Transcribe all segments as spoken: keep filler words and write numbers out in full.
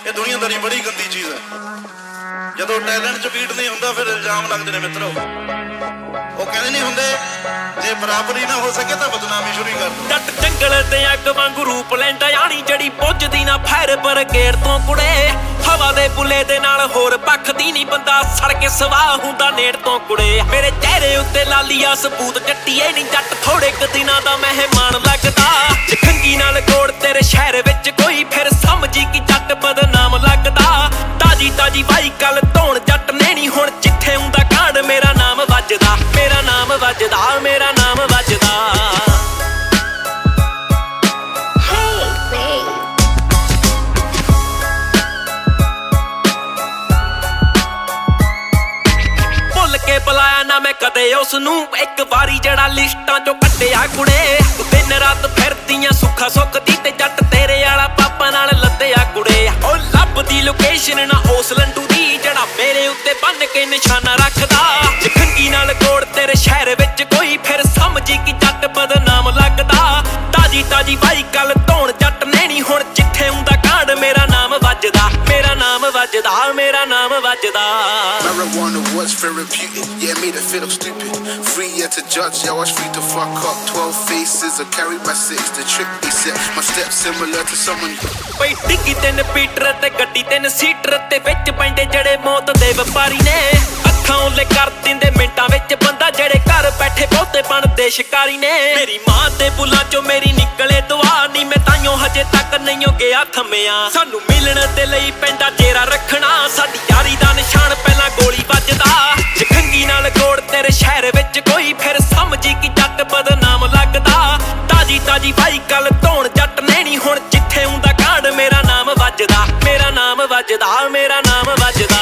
ਇਹ ਦੁਨੀਆਦਾਰੀ ਬੜੀ ਗੰਦੀ ਚੀਜ਼ ਹੈ। ਜਦੋਂ ਟੈਲੈਂਟ 'ਚ ਬੀਟ ਨਹੀਂ ਹੁੰਦਾ ਫਿਰ ਇਲਜ਼ਾਮ ਲੱਗਦੇ ਨੇ ਮਿੱਤਰੋ। ਉਹ ਕਹਿੰਦੇ ਨਹੀਂ ਹੁੰਦੇ ਜੇ ਬਰਾਬਰੀ ਨਾ ਹੋ ਸਕੇ ਤਾਂ ਬਦਨਾਮੀ ਸ਼ੁਰੂ ਕਰ ਦੋ। ਜੱਟ ਜੰਗਲ ਤੇ ਅੱਗ ਵਾਂਗੂ ਰੂਪ ਲੈਂਦਾ ਆਣੀ ਜਿਹੜੀ ਪੁੱਜਦੀ ਨਾ ਫੈਰ ਬਰਗੇੜ ਤੋਂ ਕੁੜੇ। ਹਵਾ ਦੇ ਬੁੱਲੇ ਦੇ ਨਾਲ ਹੋਰ ਪੱਖਦੀ ਨਹੀਂ ਬੰਦਾ ਸੜ ਕੇ ਸਵਾਹ ਹੁੰਦਾ ਨੇੜ ਤੋਂ ਕੁੜੇ। ਮੇਰੇ ਚਿਹਰੇ ਉੱਤੇ ਲਾਲੀਆ ਸਬੂਤ ਜੱਟੀਏ ਨਹੀਂ ਜੱਟ ਥੋੜੇ ਕੁ ਦਿਨਾਂ ਦਾ ਮਹਿਮਾਨ ਲੱਗਦਾ। ਖੰਗੀ ਨਾਲ ਕੋੜ ਤੇਰੇ ਸ਼ਹਿਰ ਵਿੱਚ ਕੋਈ ਫਿਰ ਸਮਝੀ ਕਿ ਜੱਟ ਬਦਨਾਮ ਲੱਗਦਾ। ਤਾਜੀ ਤਾਜੀ ਬਾਈ ਕੱਲ ਧੋਣ ਜੱਟ ਨੇ ਨਹੀਂ ਹੁਣ ਜਿੱਥੇ ਹੁੰਦਾ ਕਾਂਡ ਮੇਰਾ ਨਾਮ ਵੱਜਦਾ। ਮੇਰਾ ਨਾਮ ਵੱਜਦਾ ਮੇਰਾ ਨਾਮ ਵੱਜਦਾ। ਭੁੱਲ ਕੇ ਬੁਲਾਇਆ ਨਾ ਮੈਂ ਕਦੇ ਉਸ ਨੂੰ ਇੱਕ ਵਾਰੀ ਜਿਹੜਾ ਲਿਸਟਾਂ ਚੋਂ ਕੱਢਿਆ ਕੁੜੇ। ਦਿਨ ਰਾਤ ਫਿਰਦੀਆਂ ਸੁੱਖਾ ਸੁੱਖਦੀ ਤੇ ਜੱਟ ਤੇਰੇ ਵਾਲਾ ਪਾਪਾ ਨਾਲ ਲੱਦਿਆ ਕੁੜੇ। ਉਹ ਲੱਭਦੀ ਲੋਕੇਸ਼ਨ ਨਾ ਉਸ ਲੰਡੂ ਦੀ ਜਿਹੜਾ ਮੇਰੇ ਉੱਤੇ ਬੰਨ ਕੇ ਨਿਸ਼ਾਨਾ ਰੱਖਦਾ। ਖੰਗੀ ਨਾਲ ਕੋੜ ਤੇਰੇ ਸ਼ਹਿਰ ਵਿੱਚ ਕੋਈ ਫਿਰ ਸਮਝੀ ਕਿ ਜੱਟ ਬਦਨਾਮ ਲੱਗਦਾ। ਤਾਜੀ ਤਾਜੀ ਬਾਈ ਕੱਲ ਧੋਣ ਜੱਟ ਨੇ ਨਹੀਂ ਹੁਣ ਜਿੱਥੇ ਹੁੰਦਾ ਕਾਂਡ ਮੇਰਾ ਨਾਮ ਵੱਜਦਾ। ਮੇਰਾ ਨਾਮ ਵੱਜਦਾ ਮੇਰਾ ਨਾਮ ਵੱਜਦਾ। Marijuana was therapeutic, yeah, made it feel stupid. Free yet to judge, yeah, I was free to fuck up. Twelve faces, I carried my six, the trick they set. My steps similar to someone. ਬਈ ਡਿੱਗੀ ਤਿੰਨ Peter ਤੇ ਗੱਡੀ ਤਿੰਨ seater ਤੇ ਵਿੱਚ ਪੈਂਦੇ ਜਿਹੜੇ ਮੌਤ ਦੇ ਵਪਾਰੀ ਨੇ। ਅੱਖਾਂ ਉੱਲੇ ਕਰ ਦਿੰਦੇ ਮਿੰਟਾਂ ਵਿੱਚ ਬੰਦਾ ਜਿਹੜੇ ਘਰ ਬੈਠੇ ਬਹੁਤੇ ਬਣਦੇ ਸ਼ਿਕਾਰੀ ਨੇ। ਮੇਰੀ ਮਾਂ ਦੇ ਬੁੱਲਾਂ ਚੋਂ ਮੇਰੀ ਨਿਕਲੇ ਦੁਆ ਨੀ ਮੈਂ ਤਾਈਓ ਹਜੇ ਤੱਕ ਨਹੀਂ ਹੋ ਗਿਆ ਥੰਮਿਆ। ਸਾਨੂੰ ਮਿਲਣ ਦੇ ਲਈ ਪੈਂਦਾ ਜੇਰਾ ਰੱਖਣਾ ਸਾਡੀ ਯਾਰੀ ਦਾ ਨਿਸ਼ਾਨ ਪਹਿਲਾਂ ਗੋਲੀ ਵੱਜਦਾ। ਖੰਗੀ ਨਾਲ ਕੋੜ ਤੇਰੇ ਸ਼ਹਿਰ ਵਿੱਚ ਕੋਈ ਫਿਰ ਸਮਝੀ ਕਿ ਜੱਟ ਬਦਨਾਮ ਲੱਗਦਾ। ਤਾਜੀ ਤਾਜੀ ਬਾਈ ਕੱਲ ਧੋਣ ਜੱਟ ਨੇ ਨਹੀਂ ਹੁਣ ਜਿੱਥੇ ਹੁੰਦਾ ਕਾਂਡ ਮੇਰਾ ਨਾਮ ਵੱਜਦਾ। ਮੇਰਾ ਨਾਮ ਵੱਜਦਾ ਮੇਰਾ ਨਾਮ ਵੱਜਦਾ।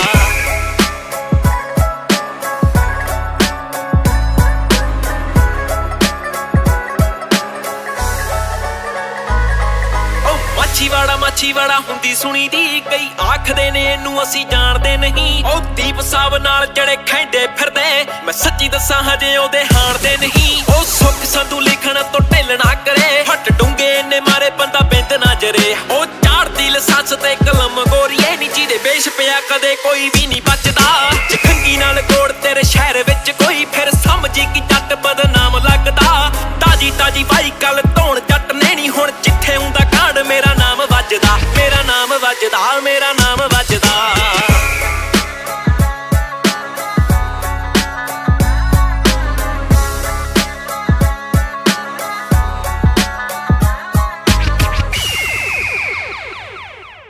ਮਾਛੀਵਾੜਾ ਮਾਛੀਵਾੜਾ ਹੁੰਦੀ ਸੁਣੀ ਦੀ ਕਈ ਆਖਦੇ ਨੇ ਇਹਨੂੰ ਅਸੀਂ ਜਾਣਦੇ ਨਹੀਂ। ਉਹ ਦੀਪ ਸਾਹਿਬ ਨਾਲ ਜਿਹੜੇ ਖੈਂਡੇ ਫਿਰਦੇ ਮੈਂ ਸੱਚੀ ਦੱਸਾਂ ਹਜੇ ਉਹਦੇ ਹਾਣਦੇ ਨਹੀਂ। ਉਹ ਸੁੱਖ ਸੰਧੂ ਲਿਖਣ ਤੋਂ ਢਿੱਲ ਨਾ ਕਰੇ ਹੱਟ ਡੂੰਗੇ ਇਹਨੇ ਮਾਰੇ ਬੰਦਾ ਬਿੰਦ ਨਾ ਜਰੇ। ਉਹ ਚਾੜਦੀ ਲਸਾਂਸ ਤੇ ਕਲਮ ਗੋਰੀਏ ਨੀ ਜਿਹਦੇ ਵੇਸ਼ ਪਿਆ ਕਦੇ ਕੋਈ ਵੀ ਨਹੀਂ ਬਚਦਾ। ਖੰਗੀ ਨਾਲ ਕੋੜ ਤੇਰੇ ਸ਼ਹਿਰ ਵਿੱਚ ਕੋਈ ਫਿਰ ਸਮਝੀ ਕਿ ਜੱਟ ਬਦਨਾਮ ਲੱਗਦਾ। ਤਾਜੀ ਤਾਜੀ ਬਾਈ ਕੱਲ ਧੋਣ ਜੱਟ ਨੇ ਨਹੀਂ ਹੁਣ ਜਿੱਥੇ ਹੁੰਦਾ ਕਾਂਡ ਮੇਰਾ ਨਾਮ ਵੱਜਦਾ। ਮੇਰਾ ਨਾਮ ਵੱਜਦਾ ਮੇਰਾ